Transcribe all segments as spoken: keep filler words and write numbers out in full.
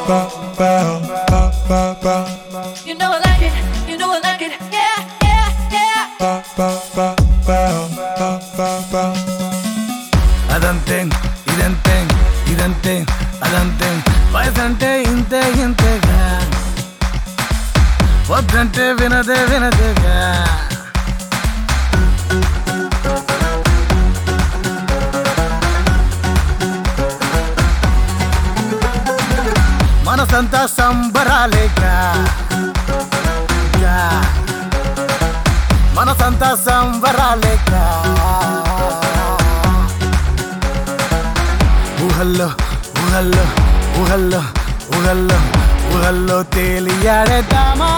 bow, bow, bow, bow, bow. You know I like it, you know I like it, yeah, yeah, yeah. Bow, bow, bow, bow, bow, bow, bow. అదంతే ఇదంతే ఇదంతే అదంతే వయసంటే ఇంతే ఇంతేగా వద్దంటే వినదే వినదేగా మనసంతా సంబరాలేగా మనసంతా సంబరాలేగా ఊహల్లో ఊహల్లో ఊహల్లో ఊహల్లో ఊహల్లో తేలియాడేద్దామా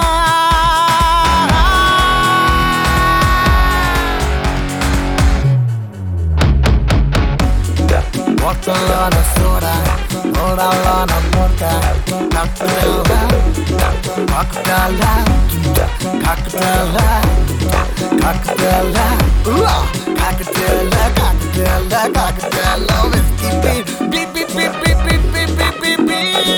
బొట్టలోన సోడా ఓడాలోన మొక్క కాక్టెల్లా కాక్టెల్లా కాక్టెల్లా కాక్టెల్లా కాక్టెల్లా కాక్టెల్లా కాక్టెల్లా whisky beat beat beat beat beat beat beat beat beat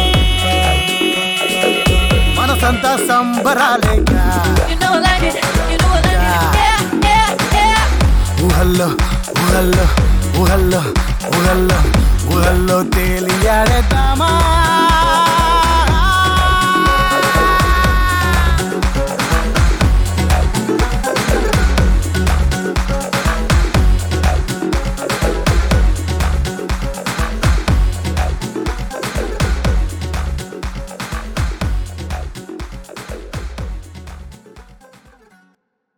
మనసంతా సంబరాలేగా You know I like it, you know I like it, yeah, yeah, yeah. ఊహల్లో ఊహల్లో ఊహల్లో ఊహల్లో ఊహల్లో తేలియాడేద్దామా